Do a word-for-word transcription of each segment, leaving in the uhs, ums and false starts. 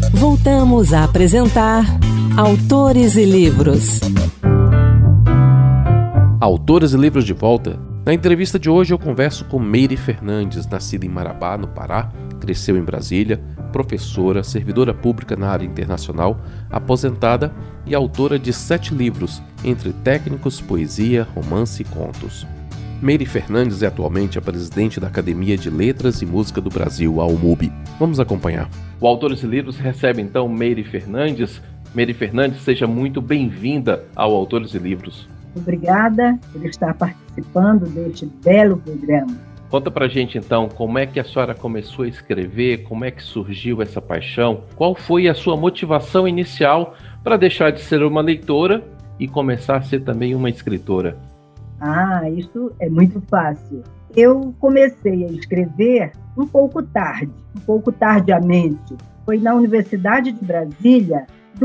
Voltamos a apresentar Autores e Livros. Autores e Livros de volta. Na entrevista de hoje eu converso com Meire Fernandes, nascida em Marabá, no Pará, cresceu em Brasília, professora, servidora pública na área internacional, aposentada e autora de sete livros, entre técnicos, poesia, romance e contos. Meire Fernandes é atualmente a presidente da Academia de Letras e Música do Brasil, a AUMUB. Vamos acompanhar. O Autores e Livros recebe então Meire Fernandes. Meire Fernandes, seja muito bem-vinda ao Autores e Livros. Obrigada por estar participando deste belo programa. Conta pra gente então, como é que a senhora começou a escrever, como é que surgiu essa paixão, qual foi a sua motivação inicial para deixar de ser uma leitora e começar a ser também uma escritora? Ah, isso é muito fácil. Eu comecei a escrever um pouco tarde, um pouco tardiamente. Foi na Universidade de Brasília,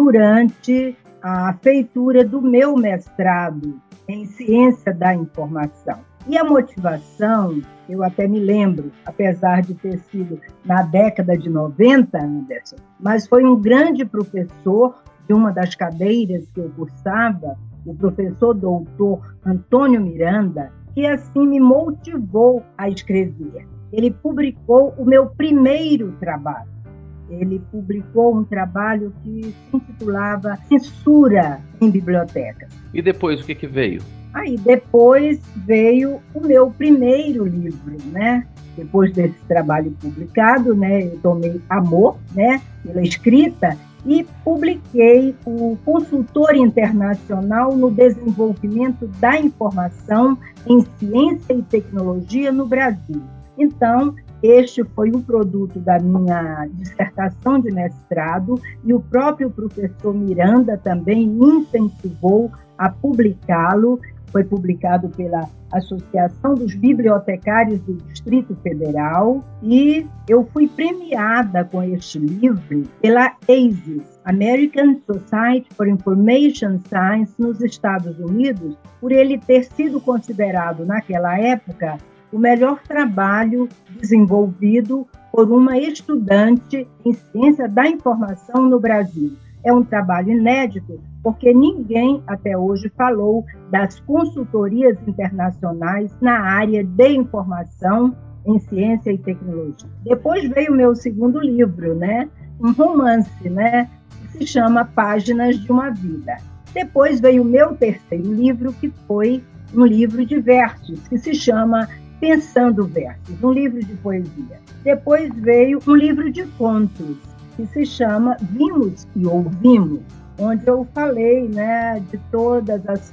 durante a feitura do meu mestrado em Ciência da Informação. E a motivação, eu até me lembro, apesar de ter sido na década de noventa, Anderson, mas foi um grande professor de uma das cadeiras que eu cursava, o professor doutor Antônio Miranda, que assim me motivou a escrever. Ele publicou o meu primeiro trabalho. Ele publicou um trabalho que se intitulava Censura em Bibliotecas. E depois, o que que veio? Aí depois veio o meu primeiro livro, né? Depois desse trabalho publicado, né, eu tomei amor, né, pela escrita e publiquei o Consultor Internacional no Desenvolvimento da Informação em Ciência e Tecnologia no Brasil. Então, este foi um produto da minha dissertação de mestrado e o próprio professor Miranda também me incentivou a publicá-lo. Foi publicado pela Associação dos Bibliotecários do Distrito Federal e eu fui premiada com este livro pela A S I S, American Society for Information Science, nos Estados Unidos, por ele ter sido considerado, naquela época, o melhor trabalho desenvolvido por uma estudante em ciência da informação no Brasil. É um trabalho inédito, porque ninguém até hoje falou das consultorias internacionais na área de informação em ciência e tecnologia. Depois veio o meu segundo livro, né? Um romance, né? Que se chama Páginas de uma Vida. Depois veio o meu terceiro livro, que foi um livro de versos, que se chama Pensando Versos, um livro de poesia. Depois veio um livro de contos, que se chama Vimos e Ouvimos, onde eu falei, né, de todas as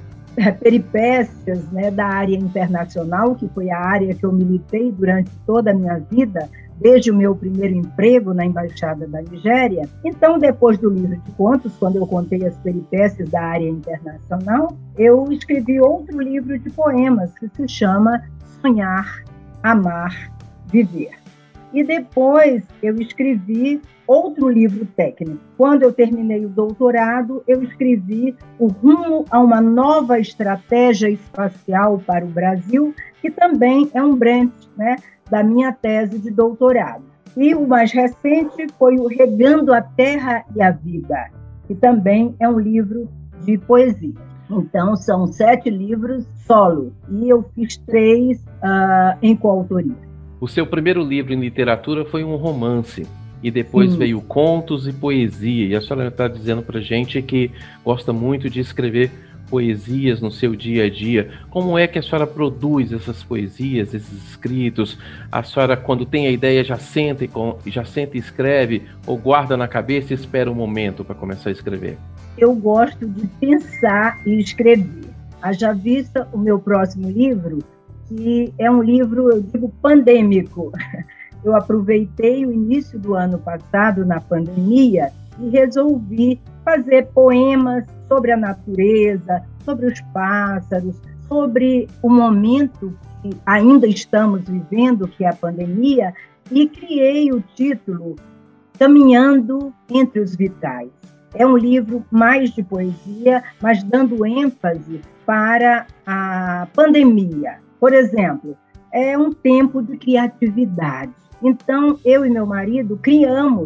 peripécias, né, da área internacional, que foi a área que eu militei durante toda a minha vida, desde o meu primeiro emprego na Embaixada da Nigéria. Então, depois do livro de contos, quando eu contei as peripécias da área internacional, eu escrevi outro livro de poemas, que se chama Sonhar, Amar, Viver. E depois eu escrevi outro livro técnico. Quando eu terminei o doutorado, eu escrevi O Rumo a uma Nova Estratégia Espacial para o Brasil, que também é um branch, né, da minha tese de doutorado. E o mais recente foi o Regando a Terra e a Vida, que também é um livro de poesia. Então, são sete livros solo, e eu fiz três uh, em coautoria. O seu primeiro livro em literatura foi um romance, e depois Sim. veio contos e poesia. E a senhora está dizendo para a gente que gosta muito de escrever poesias no seu dia a dia. Como é que a senhora produz essas poesias, esses escritos? A senhora, quando tem a ideia, já senta e, já senta e escreve, ou guarda na cabeça e espera um momento para começar a escrever? Eu gosto de pensar e escrever. Haja vista o meu próximo livro, que é um livro, eu digo, pandêmico. Eu aproveitei o início do ano passado, na pandemia, e resolvi fazer poemas sobre a natureza, sobre os pássaros, sobre o momento que ainda estamos vivendo, que é a pandemia, e criei o título Caminhando entre os Vitais. É um livro mais de poesia, mas dando ênfase para a pandemia. Por exemplo, é um tempo de criatividade. Então, eu e meu marido criamos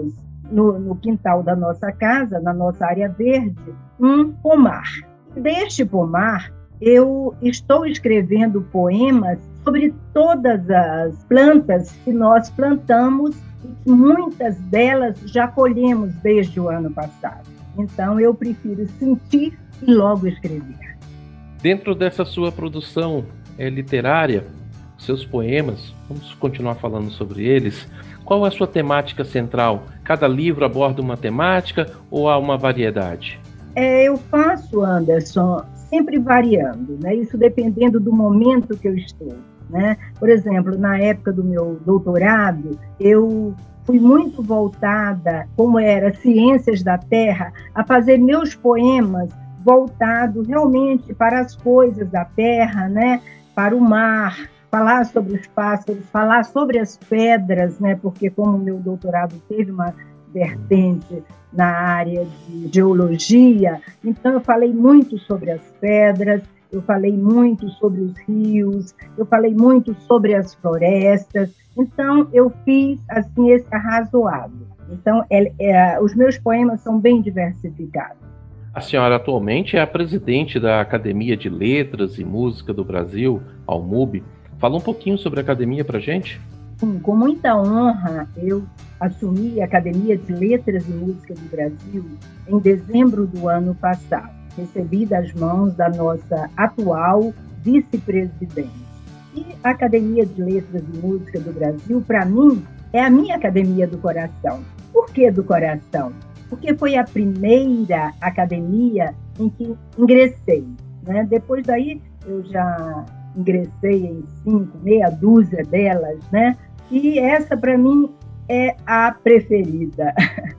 no, no quintal da nossa casa, na nossa área verde, um pomar. Deste pomar, eu estou escrevendo poemas sobre todas as plantas que nós plantamos e muitas delas já colhemos desde o ano passado. Então, eu prefiro sentir e logo escrever. Dentro dessa sua produção é, literária, seus poemas, vamos continuar falando sobre eles, qual é a sua temática central? Cada livro aborda uma temática ou há uma variedade? É, eu faço, Anderson, sempre variando, né? Isso dependendo do momento que eu estou, né? Por exemplo, na época do meu doutorado, eu fui muito voltada, como era Ciências da Terra, a fazer meus poemas voltados realmente para as coisas da Terra, né? Para o mar, falar sobre os pássaros, falar sobre as pedras, né? Porque como o meu doutorado teve uma vertente na área de geologia, então eu falei muito sobre as pedras, eu falei muito sobre os rios, eu falei muito sobre as florestas, então eu fiz assim esse arrazoado. Então é, é, os meus poemas são bem diversificados. A senhora atualmente é a presidente da Academia de Letras e Música do Brasil, a ALMUB. Fala um pouquinho sobre a academia para a gente. Sim, com muita honra, eu assumi a Academia de Letras e Música do Brasil em dezembro do ano passado. Recebi das mãos da nossa atual vice-presidente. E a Academia de Letras e Música do Brasil, para mim, é a minha academia do coração. Por que do coração? Porque foi a primeira academia em que ingressei, né? Depois daí, eu já ingressei em cinco, meia dúzia delas, né? E essa, para mim, é a preferida.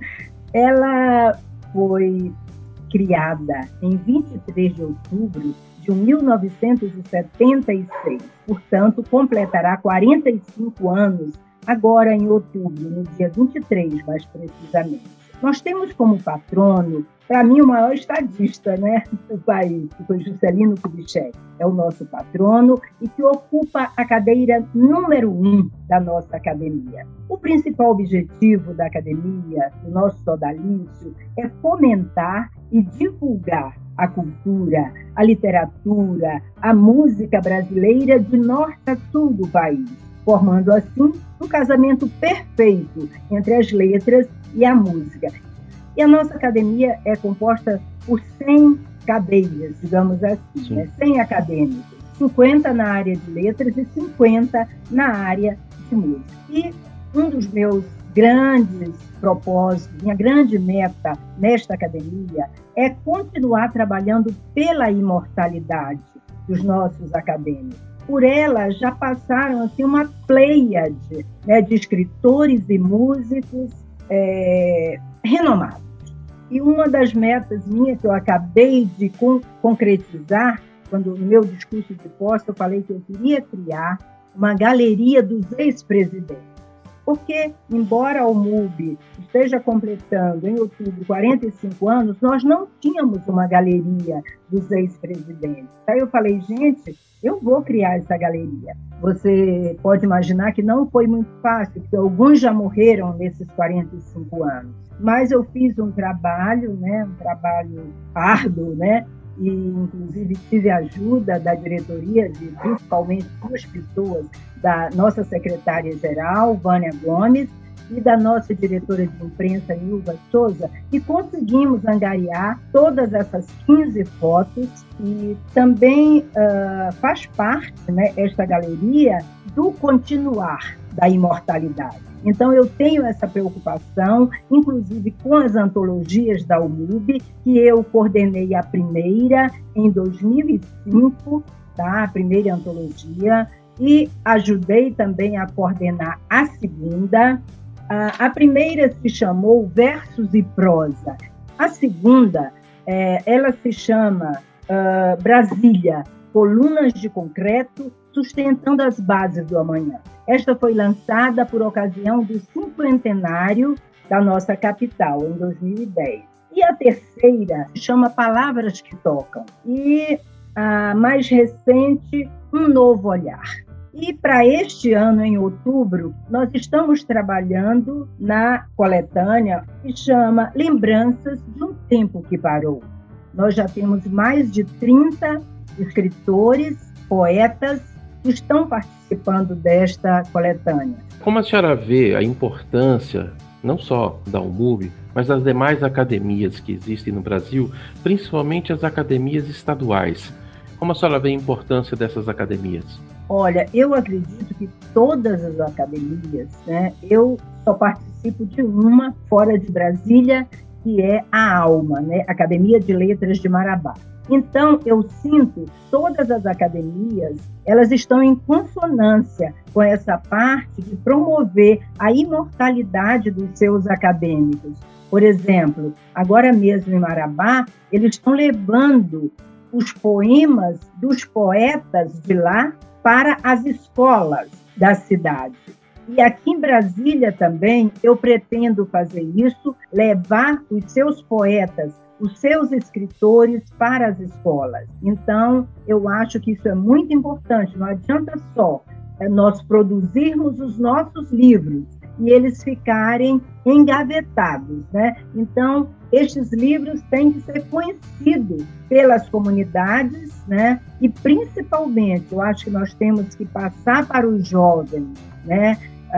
Ela foi criada em vinte e três de outubro de mil novecentos e setenta e seis. Portanto, completará quarenta e cinco anos agora em outubro, no dia vinte e três, mais precisamente. Nós temos como patrono, para mim, o maior estadista, né, do país, que foi Juscelino Kubitschek. É o nosso patrono e que ocupa a cadeira número um da nossa academia. O principal objetivo da academia, do nosso sodalício, é fomentar e divulgar a cultura, a literatura, a música brasileira de norte a sul do país, formando assim um casamento perfeito entre as letras e a música. E a nossa academia é composta por cem cadeiras, digamos assim, né? cem acadêmicos, cinquenta na área de letras e cinquenta na área de música. E um dos meus grandes propósitos, minha grande meta nesta academia é continuar trabalhando pela imortalidade dos nossos acadêmicos. Por ela já passaram assim, uma pleiade, né, de escritores e músicos é, renomados. E uma das metas minhas que eu acabei de con- concretizar, quando no meu discurso de posse eu falei que eu queria criar uma galeria dos ex-presidentes. Porque, embora a ALMUB esteja completando em outubro quarenta e cinco anos, nós não tínhamos uma galeria dos ex-presidentes. Aí eu falei, gente, eu vou criar essa galeria. Você pode imaginar que não foi muito fácil, porque alguns já morreram nesses quarenta e cinco anos. Mas eu fiz um trabalho, né, um trabalho árduo, né, e inclusive tive a ajuda da diretoria, de principalmente duas pessoas, da nossa secretária-geral, Vânia Gomes, e da nossa diretora de imprensa, Nilva Souza, e conseguimos angariar todas essas quinze fotos, e também uh, faz parte, né, esta galeria do continuar da imortalidade. Então, eu tenho essa preocupação, inclusive com as antologias da ALMUB, que eu coordenei a primeira em dois mil e cinco, tá? A primeira antologia, e ajudei também a coordenar a segunda. A primeira se chamou Versos e Prosa. A segunda, é, ela se chama uh, Brasília, Colunas de Concreto, Sustentando as Bases do Amanhã. Esta foi lançada por ocasião do cinquentenário da nossa capital, em dois mil e dez. E a terceira se chama Palavras que Tocam. E a mais recente, Um Novo Olhar. E para este ano, em outubro, nós estamos trabalhando na coletânea que chama Lembranças de um Tempo que Parou. Nós já temos mais de trinta escritores, poetas que estão participando desta coletânea. Como a senhora vê a importância, não só da U M U B, mas das demais academias que existem no Brasil, principalmente as academias estaduais? Como a senhora vê a importância dessas academias? Olha, eu acredito que todas as academias, né, eu só participo de uma fora de Brasília, que é a ALMA, né, Academia de Letras de Marabá. Então, eu sinto que todas as academias, elas estão em consonância com essa parte de promover a imortalidade dos seus acadêmicos. Por exemplo, agora mesmo em Marabá, eles estão levando os poemas dos poetas de lá para as escolas da cidade. E aqui em Brasília também, eu pretendo fazer isso, levar os seus poetas, os seus escritores para as escolas. Então, eu acho que isso é muito importante. Não adianta só nós produzirmos os nossos livros e eles ficarem engavetados, né? Então, estes livros têm que ser conhecidos pelas comunidades, né? E, principalmente, eu acho que nós temos que passar para os jovens, né?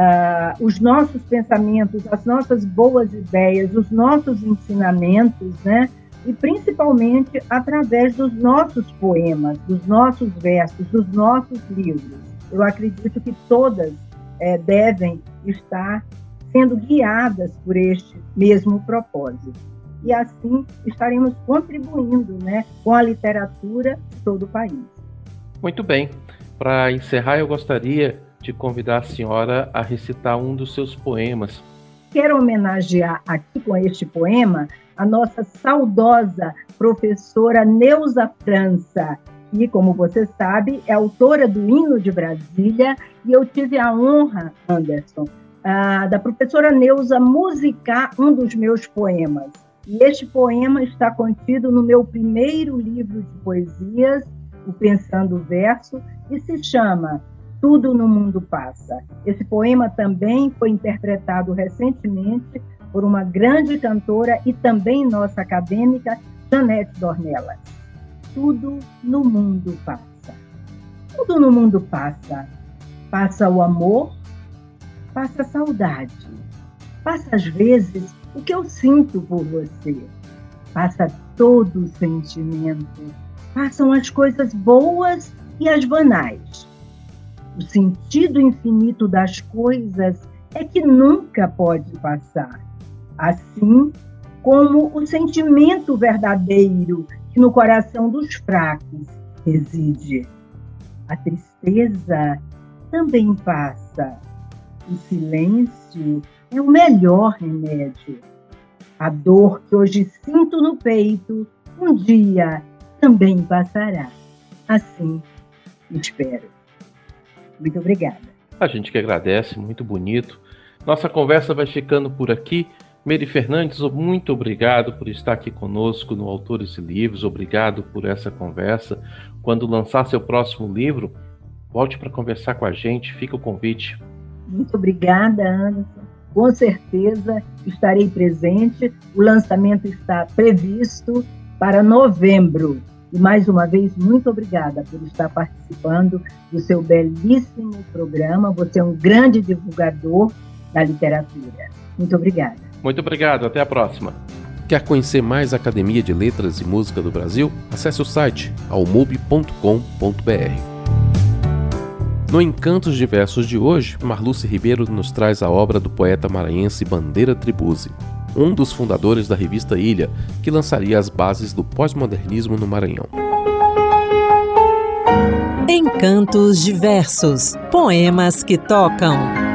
Uh, os nossos pensamentos, as nossas boas ideias, os nossos ensinamentos, né? E principalmente através dos nossos poemas, dos nossos versos, dos nossos livros. Eu acredito que todas é, devem estar sendo guiadas por este mesmo propósito. E assim estaremos contribuindo, né, com a literatura de todo o país. Muito bem. Para encerrar, eu gostaria de convidar a senhora a recitar um dos seus poemas. Quero homenagear aqui com este poema a nossa saudosa professora Neuza França, que, como você sabe, é autora do Hino de Brasília, e eu tive a honra, Anderson, uh, da professora Neuza musicar um dos meus poemas. E este poema está contido no meu primeiro livro de poesias, o Pensando o Verso, e se chama Tudo no Mundo Passa. Esse poema também foi interpretado recentemente por uma grande cantora e também nossa acadêmica, Janete Dornelas. Tudo no mundo passa. Tudo no mundo passa. Passa o amor, passa a saudade. Passa, às vezes, o que eu sinto por você. Passa todo o sentimento. Passam as coisas boas e as banais. O sentido infinito das coisas é que nunca pode passar. Assim como o sentimento verdadeiro que no coração dos fracos reside. A tristeza também passa. O silêncio é o melhor remédio. A dor que hoje sinto no peito, um dia também passará. Assim, espero. Muito obrigada. A gente que agradece, muito bonito. Nossa conversa vai ficando por aqui. Meire Fernandes, muito obrigado por estar aqui conosco no Autores e Livros. Obrigado por essa conversa. Quando lançar seu próximo livro, volte para conversar com a gente. Fica o convite. Muito obrigada, Anderson. Com certeza estarei presente. O lançamento está previsto para novembro. E, mais uma vez, muito obrigada por estar participando do seu belíssimo programa. Você é um grande divulgador da literatura. Muito obrigada. Muito obrigado. Até a próxima. Quer conhecer mais a Academia de Letras e Música do Brasil? Acesse o site almub ponto com ponto b r. No Encantos Diversos de hoje, Marluce Ribeiro nos traz a obra do poeta maranhense Bandeira Tribuzzi, um dos fundadores da revista Ilha, que lançaria as bases do pós-modernismo no Maranhão. Encantos Diversos, poemas que tocam.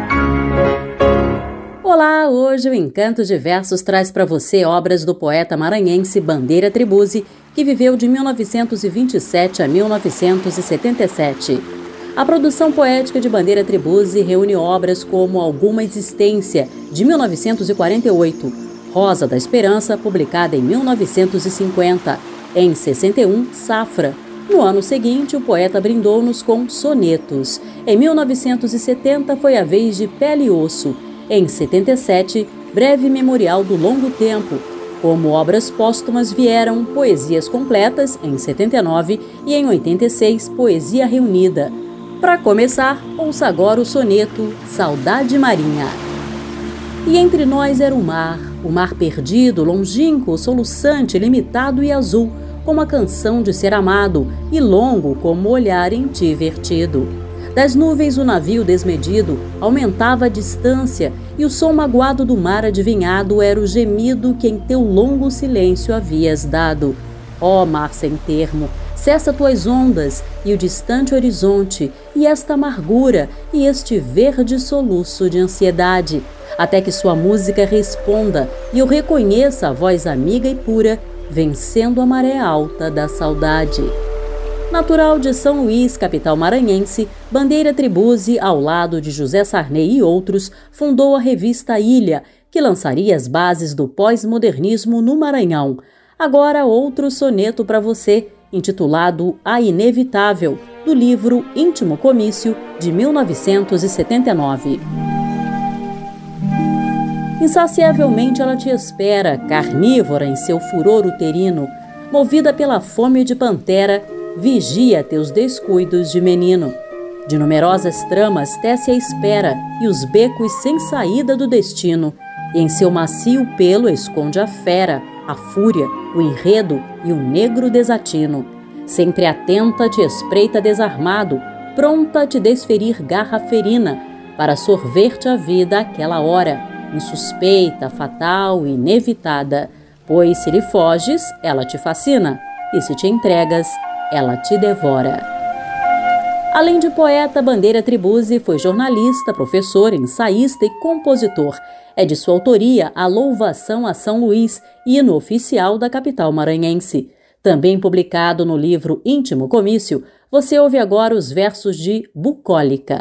Olá, hoje o Encantos Diversos traz para você obras do poeta maranhense Bandeira Tribuzzi, que viveu de mil novecentos e vinte e sete a mil novecentos e setenta e sete. A produção poética de Bandeira Tribuzzi reúne obras como Alguma Existência, de mil novecentos e quarenta e oito, Rosa da Esperança, publicada em mil novecentos e cinquenta, em sessenta e um, Safra, No ano seguinte, o poeta brindou-nos com sonetos. Em mil novecentos e setenta foi a vez de Pele e Osso. Em setenta e sete, Breve Memorial do Longo Tempo. Como obras póstumas vieram Poesias Completas, em setenta e nove, e em oitenta e seis, Poesia Reunida. Para começar, ouça agora o soneto Saudade Marinha. E entre nós era o mar, o mar perdido, longínquo, soluçante, limitado e azul, como a canção de ser amado, e longo como o olhar em ti vertido. Das nuvens o navio desmedido aumentava a distância, e o som magoado do mar adivinhado era o gemido que em teu longo silêncio havias dado. Ó mar sem termo, cessa tuas ondas, e o distante horizonte, e esta amargura, e este verde soluço de ansiedade, até que sua música responda, e eu reconheça a voz amiga e pura, vencendo a maré alta da saudade. Natural de São Luís, capital maranhense, Bandeira Tribuzzi, ao lado de José Sarney e outros, fundou a revista Ilha, que lançaria as bases do pós-modernismo no Maranhão. Agora outro soneto para você, intitulado A Inevitável, do livro Íntimo Comício, de mil novecentos e setenta e nove. Insaciavelmente ela te espera, carnívora em seu furor uterino, movida pela fome de pantera, vigia teus descuidos de menino. De numerosas tramas tece a espera e os becos sem saída do destino, e em seu macio pelo esconde a fera, a fúria, o enredo e o negro desatino. Sempre atenta te espreita desarmado, pronta a te desferir garra ferina, para sorver-te a vida àquela hora, insuspeita, fatal e inevitada, pois se lhe foges, ela te fascina, e se te entregas, ela te devora. Além de poeta, Bandeira Tribuzzi foi jornalista, professor, ensaísta e compositor. É de sua autoria a Louvação a São Luís, hino oficial da capital maranhense. Também publicado no livro Íntimo Comício, você ouve agora os versos de Bucólica.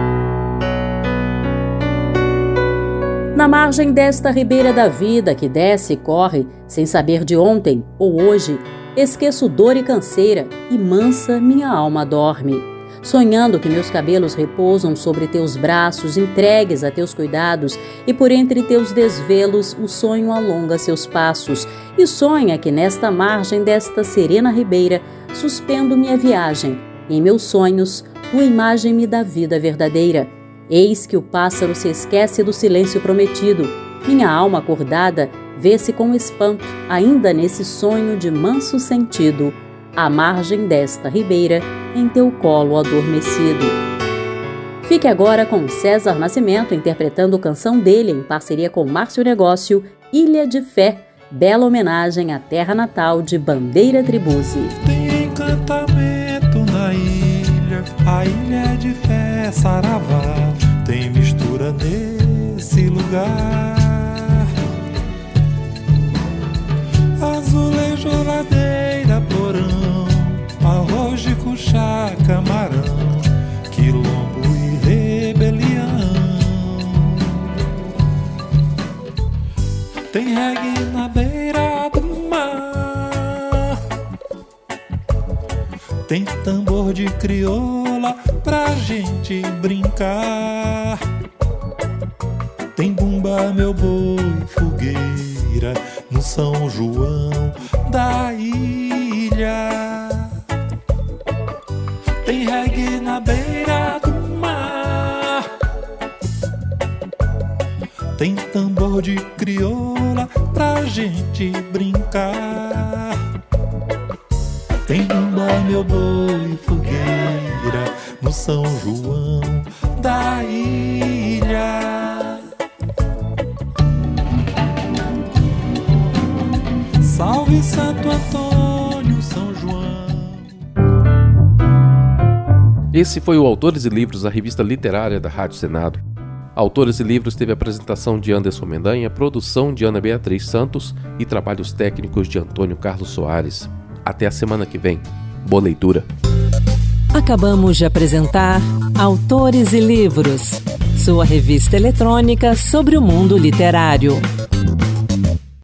Na margem desta ribeira da vida que desce e corre, sem saber de ontem ou hoje, esqueço dor e canseira, e mansa minha alma dorme, sonhando que meus cabelos repousam sobre teus braços, entregues a teus cuidados, e por entre teus desvelos o sonho alonga seus passos, e sonha que nesta margem desta serena ribeira suspendo minha viagem, e em meus sonhos tua imagem me dá vida verdadeira. Eis que o pássaro se esquece do silêncio prometido, minha alma acordada vê-se com espanto, ainda nesse sonho de manso sentido, à margem desta ribeira, em teu colo adormecido. Fique agora com César Nascimento interpretando canção dele em parceria com Márcio Negócio, Ilha de Fé, bela homenagem à terra natal de Bandeira Tribuzzi. Tem encantamento na ilha, a ilha de Fé, Saravá, tem mistura nesse lugar. Azulejo, ladeira, porão, arroz de cuchá, camarão, quilombo e rebelião. Tem reggae na beira do mar, tem tambor de crioula pra gente brincar. Tem bumba, meu boi, fogueira no São João da ilha. Tem reggae na beira do mar, tem tambor de crioula pra gente brincar. Tem bumba, meu boi, fogueira no São João da ilha. Salve Santo Antônio, São João. Esse foi o Autores e Livros, a revista literária da Rádio Senado. Autores e Livros teve a apresentação de Anderson Mendanha, produção de Ana Beatriz Santos e trabalhos técnicos de Antônio Carlos Soares. Até a semana que vem. Boa leitura. Acabamos de apresentar Autores e Livros, sua revista eletrônica sobre o mundo literário.